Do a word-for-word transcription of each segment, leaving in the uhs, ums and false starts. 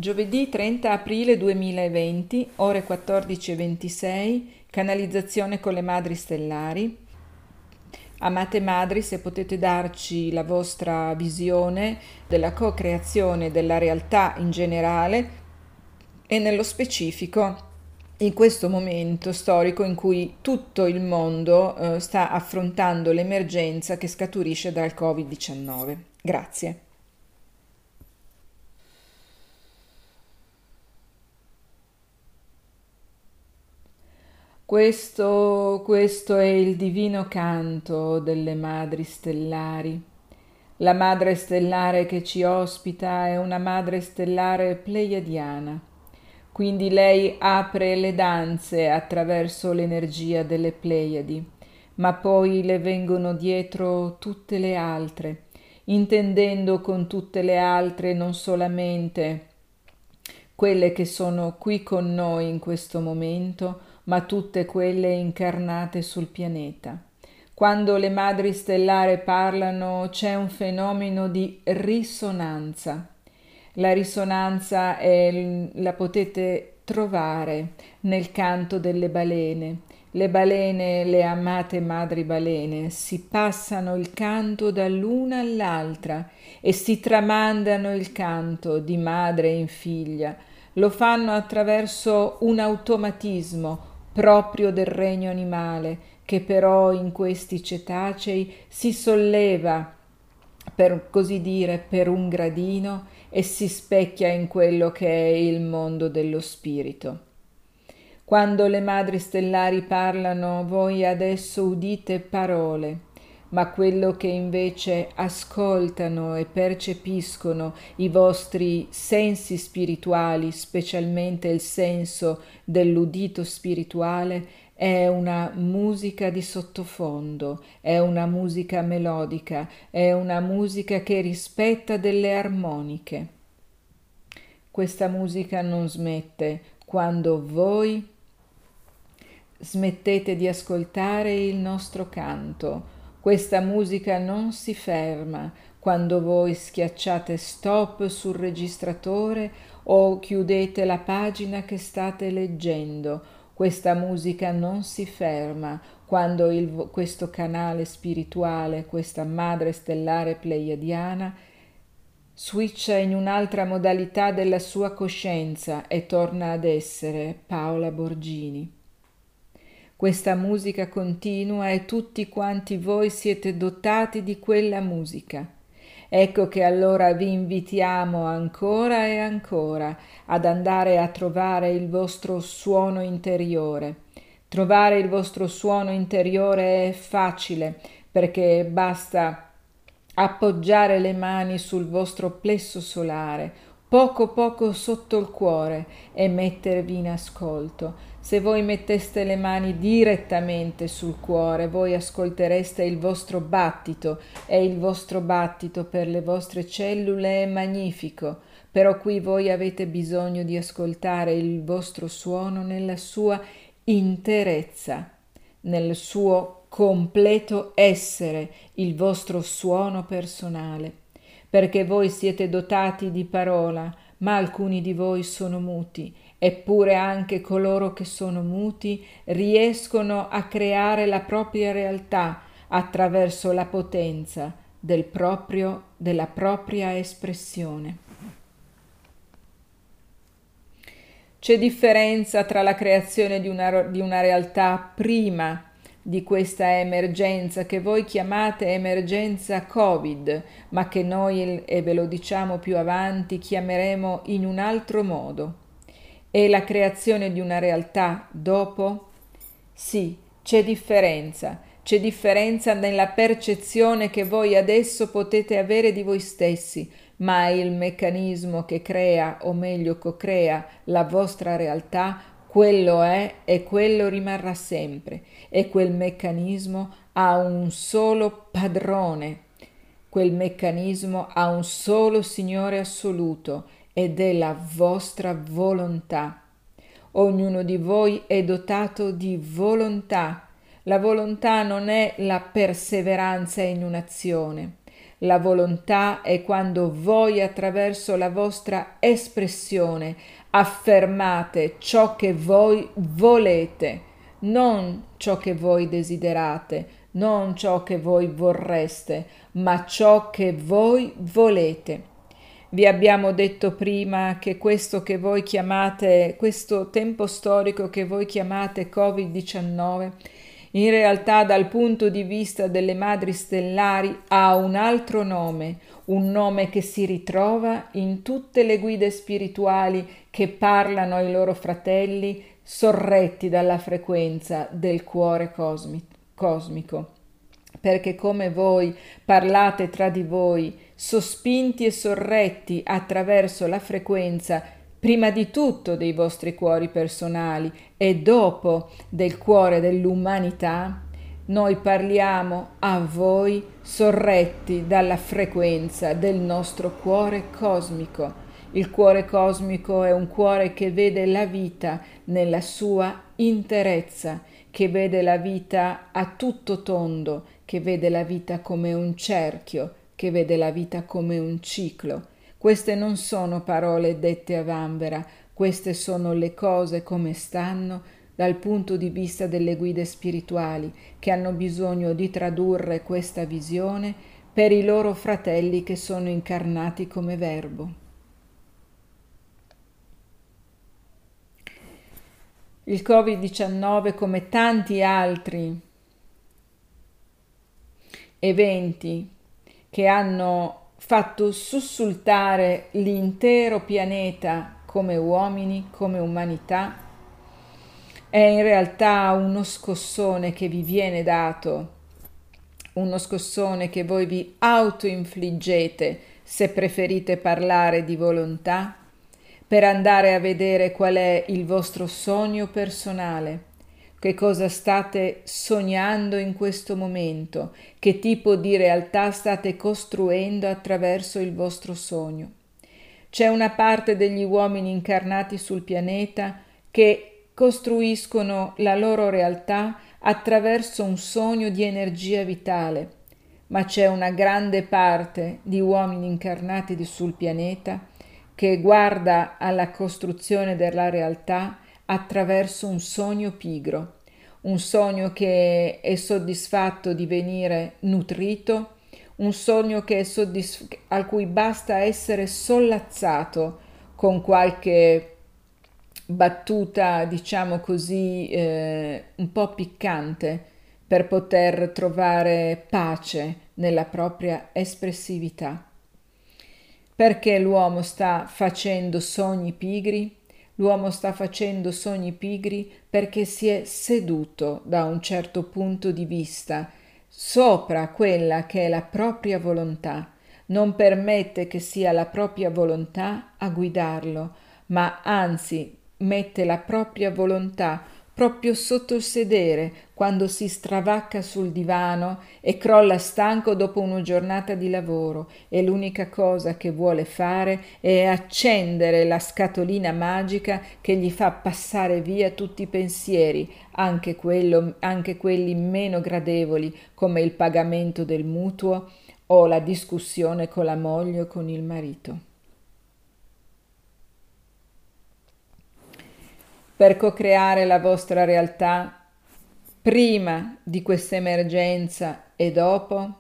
Giovedì trenta aprile duemilaventi, ore quattordici e ventisei, canalizzazione con le madri stellari. Amate madri, se potete darci la vostra visione della co-creazione della realtà in generale e nello specifico in questo momento storico in cui tutto il mondo eh, sta affrontando l'emergenza che scaturisce dal covid diciannove. Grazie. Questo, questo è il divino canto delle madri stellari. La madre stellare che ci ospita è una madre stellare pleiadiana, quindi lei apre le danze attraverso l'energia delle Pleiadi, ma poi le vengono dietro tutte le altre, intendendo con tutte le altre non solamente quelle che sono qui con noi in questo momento, ma tutte quelle incarnate sul pianeta. Quando le madri stellari parlano c'è un fenomeno di risonanza. La risonanza è, la potete trovare nel canto delle balene. Le balene, le amate madri balene, si passano il canto dall'una all'altra e si tramandano il canto di madre in figlia. Lo fanno attraverso un automatismo proprio del regno animale, che però in questi cetacei si solleva, per così dire, per un gradino e si specchia in quello che è il mondo dello spirito. Quando le madri stellari parlano, voi adesso udite parole, ma quello che invece ascoltano e percepiscono i vostri sensi spirituali, specialmente il senso dell'udito spirituale, è una musica di sottofondo, è una musica melodica, è una musica che rispetta delle armoniche. Questa musica non smette quando voi smettete di ascoltare il nostro canto. Questa musica non si ferma quando voi schiacciate stop sul registratore o chiudete la pagina che state leggendo. Questa musica non si ferma quando il, questo canale spirituale, questa madre stellare pleiadiana, switcha in un'altra modalità della sua coscienza e torna ad essere Paola Borgini. Questa musica continua e tutti quanti voi siete dotati di quella musica. Ecco che allora vi invitiamo ancora e ancora ad andare a trovare il vostro suono interiore. Trovare il vostro suono interiore è facile perché basta appoggiare le mani sul vostro plesso solare, poco poco sotto il cuore e mettervi in ascolto. Se voi metteste le mani direttamente sul cuore, voi ascoltereste il vostro battito e il vostro battito per le vostre cellule è magnifico, però qui voi avete bisogno di ascoltare il vostro suono nella sua interezza, nel suo completo essere, il vostro suono personale, perché voi siete dotati di parola, ma alcuni di voi sono muti, eppure anche coloro che sono muti riescono a creare la propria realtà attraverso la potenza del proprio, della propria espressione. C'è differenza tra la creazione di una, di una realtà prima di questa emergenza che voi chiamate emergenza Covid, ma che noi, e ve lo diciamo più avanti, chiameremo in un altro modo. E la creazione di una realtà dopo? Sì, c'è differenza. C'è differenza nella percezione che voi adesso potete avere di voi stessi, ma il meccanismo che crea, o meglio co-crea, la vostra realtà, quello è e quello rimarrà sempre. E quel meccanismo ha un solo padrone. Quel meccanismo ha un solo Signore assoluto ed è la vostra volontà. Ognuno di voi è dotato di volontà. La volontà non è la perseveranza in un'azione. La volontà è quando voi attraverso la vostra espressione affermate ciò che voi volete, non ciò che voi desiderate, non ciò che voi vorreste, ma ciò che voi volete. Vi abbiamo detto prima che questo che voi chiamate, questo tempo storico che voi chiamate covid diciannove, in realtà dal punto di vista delle madri stellari ha un altro nome, un nome che si ritrova in tutte le guide spirituali che parlano ai loro fratelli sorretti dalla frequenza del cuore cosmi- cosmico. Perché come voi parlate tra di voi, sospinti e sorretti attraverso la frequenza prima di tutto dei vostri cuori personali e dopo del cuore dell'umanità, noi parliamo a voi sorretti dalla frequenza del nostro cuore cosmico. Il cuore cosmico è un cuore che vede la vita nella sua interezza, che vede la vita a tutto tondo, che vede la vita come un cerchio, che vede la vita come un ciclo. Queste non sono parole dette a vanvera, queste sono le cose come stanno dal punto di vista delle guide spirituali che hanno bisogno di tradurre questa visione per i loro fratelli che sono incarnati come verbo. Il covid diciannove, come tanti altri eventi che hanno fatto sussultare l'intero pianeta come uomini, come umanità, è in realtà uno scossone che vi viene dato, uno scossone che voi vi autoinfliggete se preferite parlare di volontà, per andare a vedere qual è il vostro sogno personale, che cosa state sognando in questo momento, che tipo di realtà state costruendo attraverso il vostro sogno. C'è una parte degli uomini incarnati sul pianeta che costruiscono la loro realtà attraverso un sogno di energia vitale, ma c'è una grande parte di uomini incarnati sul pianeta che guarda alla costruzione della realtà attraverso un sogno pigro, un sogno che è soddisfatto di venire nutrito, un sogno che è soddisf- a cui basta essere sollazzato con qualche battuta, diciamo così, eh, un po' piccante per poter trovare pace nella propria espressività. Perché l'uomo sta facendo sogni pigri? L'uomo sta facendo sogni pigri perché si è seduto da un certo punto di vista sopra quella che è la propria volontà. Non permette che sia la propria volontà a guidarlo, ma anzi mette la propria volontà proprio sotto il sedere quando si stravacca sul divano e crolla stanco dopo una giornata di lavoro e l'unica cosa che vuole fare è accendere la scatolina magica che gli fa passare via tutti i pensieri, anche, quello, anche quelli meno gradevoli come il pagamento del mutuo o la discussione con la moglie o con il marito. Per co-creare la vostra realtà prima di questa emergenza e dopo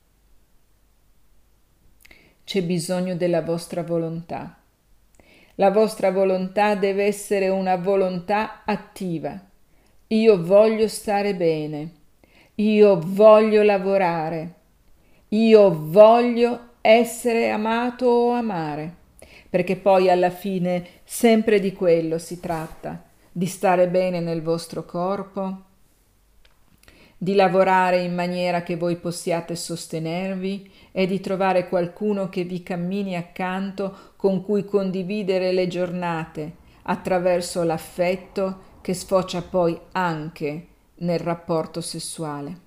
c'è bisogno della vostra volontà. La vostra volontà deve essere una volontà attiva. Io voglio stare bene, io voglio lavorare, io voglio essere amato o amare, perché poi alla fine sempre di quello si tratta, di stare bene nel vostro corpo, di lavorare in maniera che voi possiate sostenervi e di trovare qualcuno che vi cammini accanto con cui condividere le giornate attraverso l'affetto che sfocia poi anche nel rapporto sessuale.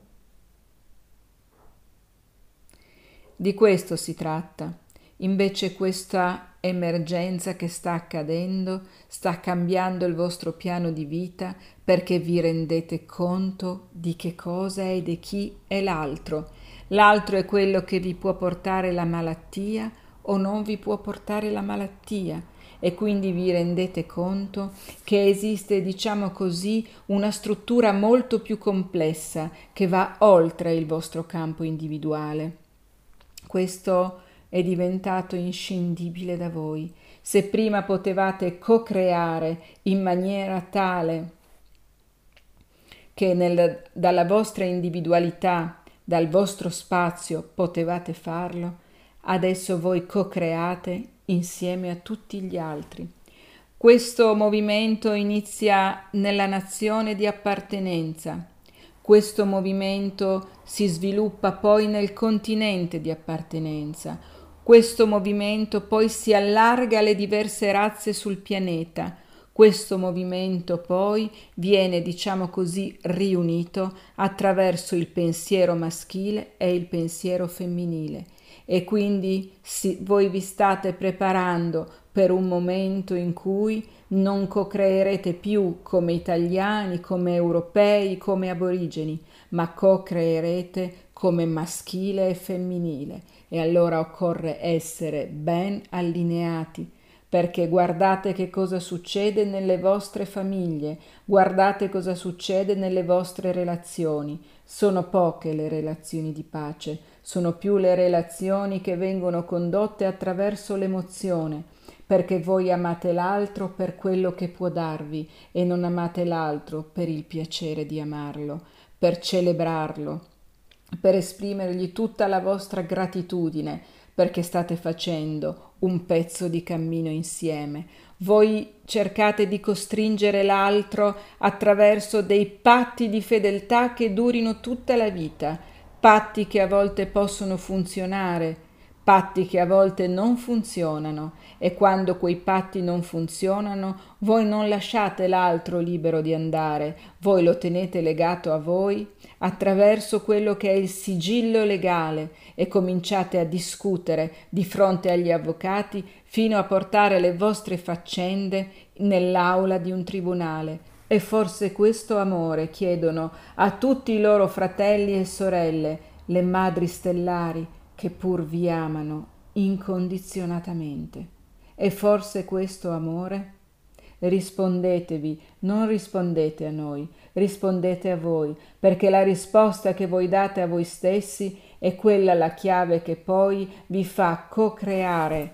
Di questo si tratta. Invece questa emergenza che sta accadendo sta cambiando il vostro piano di vita perché vi rendete conto di che cosa è e di chi è l'altro. l'altro è quello che vi può portare la malattia o non vi può portare la malattia. E quindi vi rendete conto che esiste, diciamo così, una struttura molto più complessa che va oltre il vostro campo individuale. Questo è diventato inscindibile da voi. Se prima potevate co-creare in maniera tale che nel, dalla vostra individualità, dal vostro spazio potevate farlo, adesso voi co-create insieme a tutti gli altri. Questo movimento inizia nella nazione di appartenenza. Questo movimento si sviluppa poi nel continente di appartenenza. Questo movimento poi si allarga alle diverse razze sul pianeta. Questo movimento poi viene, diciamo così, riunito attraverso il pensiero maschile e il pensiero femminile. E quindi si, voi vi state preparando per un momento in cui non co-creerete più come italiani, come europei, come aborigeni, ma co-creerete come maschile e femminile. E allora occorre essere ben allineati, perché guardate che cosa succede nelle vostre famiglie, guardate cosa succede nelle vostre relazioni. Sono poche le relazioni di pace, sono più le relazioni che vengono condotte attraverso l'emozione, perché voi amate l'altro per quello che può darvi e non amate l'altro per il piacere di amarlo, per celebrarlo, per esprimergli tutta la vostra gratitudine, perché state facendo un pezzo di cammino insieme. Voi cercate di costringere l'altro attraverso dei patti di fedeltà che durino tutta la vita, patti che a volte possono funzionare, patti che a volte non funzionano, e quando quei patti non funzionano, voi non lasciate l'altro libero di andare, voi lo tenete legato a voi attraverso quello che è il sigillo legale e cominciate a discutere di fronte agli avvocati fino a portare le vostre faccende nell'aula di un tribunale. E forse questo amore chiedono a tutti i loro fratelli e sorelle, le madri stellari, che pur vi amano incondizionatamente. E forse questo amore? Rispondetevi, non rispondete a noi, rispondete a voi, perché la risposta che voi date a voi stessi è quella la chiave che poi vi fa co-creare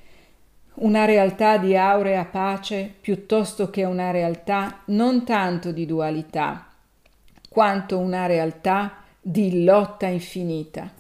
una realtà di aurea pace piuttosto che una realtà non tanto di dualità, quanto una realtà di lotta infinita.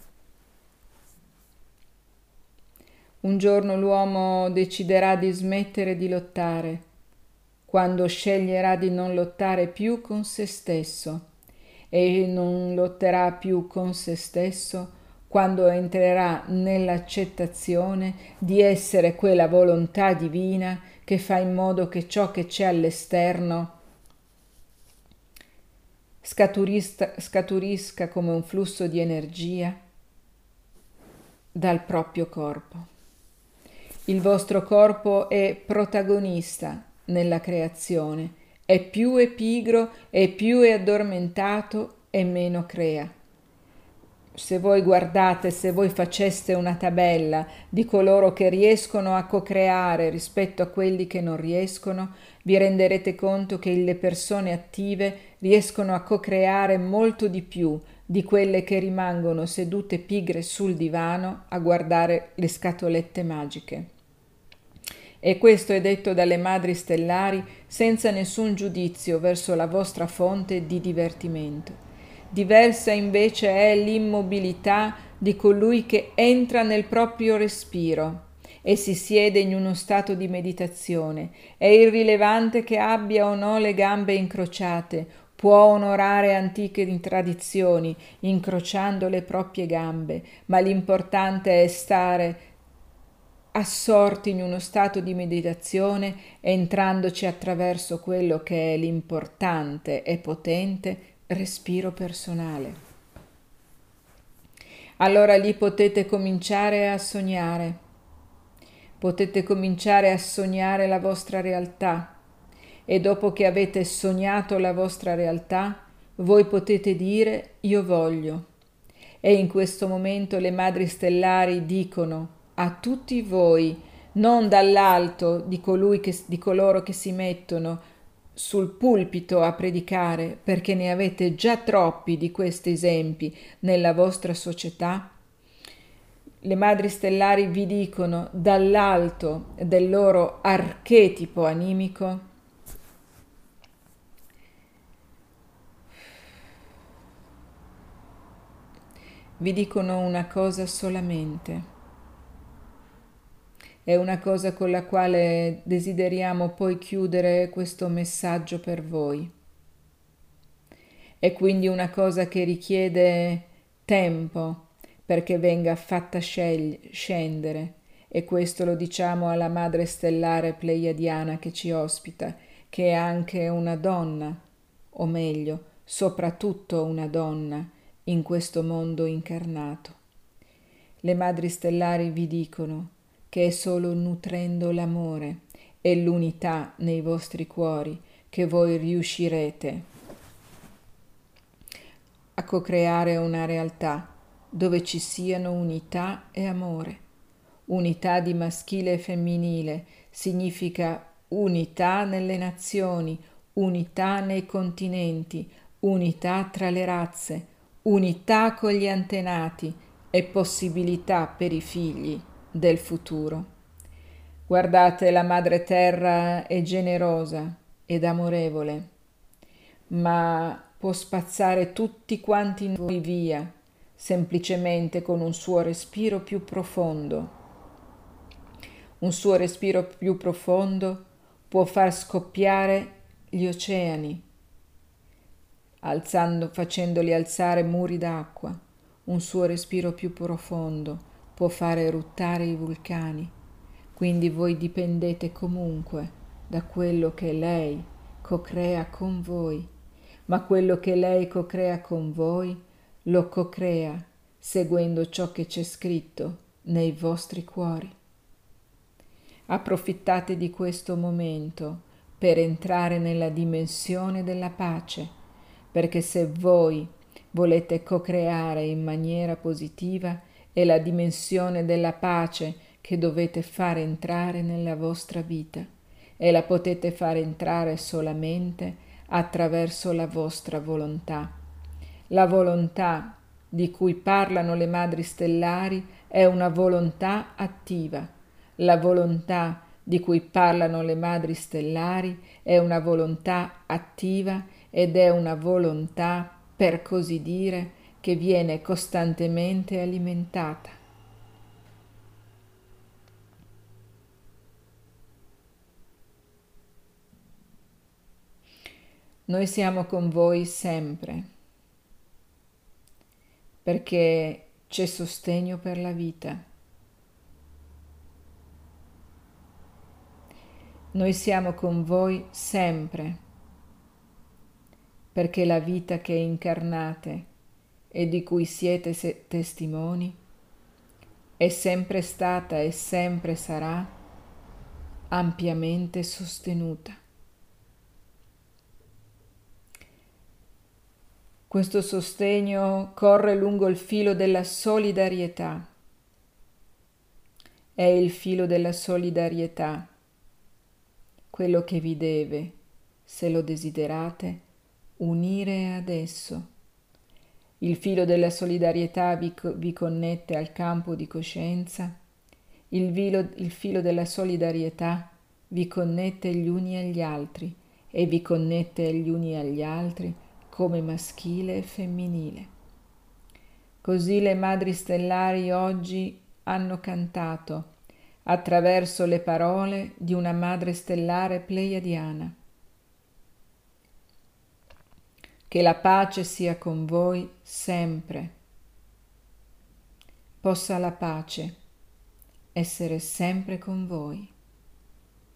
Un giorno l'uomo deciderà di smettere di lottare, quando sceglierà di non lottare più con se stesso, e non lotterà più con se stesso quando entrerà nell'accettazione di essere quella volontà divina che fa in modo che ciò che c'è all'esterno scaturisca come un flusso di energia dal proprio corpo. Il vostro corpo è protagonista nella creazione, è più è pigro e più è addormentato e meno crea. Se voi guardate, se voi faceste una tabella di coloro che riescono a co-creare rispetto a quelli che non riescono, vi renderete conto che le persone attive riescono a co-creare molto di più di quelle che rimangono sedute pigre sul divano a guardare le scatolette magiche. E questo è detto dalle madri stellari senza nessun giudizio verso la vostra fonte di divertimento. Diversa invece è l'immobilità di colui che entra nel proprio respiro e si siede in uno stato di meditazione. È irrilevante che abbia o no le gambe incrociate, può onorare antiche tradizioni incrociando le proprie gambe, ma l'importante è stare assorti in uno stato di meditazione, entrandoci attraverso quello che è l'importante e potente respiro personale. Allora lì potete cominciare a sognare, potete cominciare a sognare la vostra realtà, e dopo che avete sognato la vostra realtà, voi potete dire io voglio. E in questo momento le madri stellari dicono a tutti voi, non dall'alto di, colui che, di coloro che si mettono sul pulpito a predicare, perché ne avete già troppi di questi esempi nella vostra società, le madri stellari vi dicono dall'alto del loro archetipo animico: vi dicono una cosa solamente. È una cosa con la quale desideriamo poi chiudere questo messaggio per voi. È quindi una cosa che richiede tempo perché venga fatta scegli- scendere, e questo lo diciamo alla madre stellare pleiadiana che ci ospita, che è anche una donna, o meglio, soprattutto una donna in questo mondo incarnato. Le madri stellari vi dicono che è solo nutrendo l'amore e l'unità nei vostri cuori che voi riuscirete a co-creare una realtà dove ci siano unità e amore. Unità di maschile e femminile significa unità nelle nazioni, unità nei continenti, unità tra le razze, unità con gli antenati e possibilità per i figli del futuro. Guardate, la Madre Terra è generosa ed amorevole, ma può spazzare tutti quanti noi via, semplicemente con un suo respiro più profondo. Un suo respiro più profondo può far scoppiare gli oceani, alzando, facendoli alzare muri d'acqua. Un suo respiro più profondo può fare eruttare i vulcani. Quindi voi dipendete comunque da quello che lei co-crea con voi, ma quello che lei co-crea con voi lo co-crea seguendo ciò che c'è scritto nei vostri cuori. Approfittate di questo momento per entrare nella dimensione della pace, perché se voi volete co-creare in maniera positiva, è la dimensione della pace che dovete fare entrare nella vostra vita, e la potete fare entrare solamente attraverso la vostra volontà. La volontà di cui parlano le madri stellari è una volontà attiva. La volontà di cui parlano le madri stellari è una volontà attiva ed è una volontà, per così dire, che viene costantemente alimentata. Noi siamo con voi sempre, perché c'è sostegno per la vita. Noi siamo con voi sempre, perché la vita che incarnate e di cui siete se- testimoni è sempre stata e sempre sarà ampiamente sostenuta. Questo sostegno corre lungo il filo della solidarietà. È il filo della solidarietà quello che vi deve, se lo desiderate, unire ad esso. Il filo della solidarietà vi, co- vi connette al campo di coscienza. Il, vilo, il filo della solidarietà vi connette gli uni agli altri e vi connette gli uni agli altri come maschile e femminile. Così le madri stellari oggi hanno cantato attraverso le parole di una madre stellare pleiadiana. Che la pace sia con voi sempre. Possa la pace essere sempre con voi.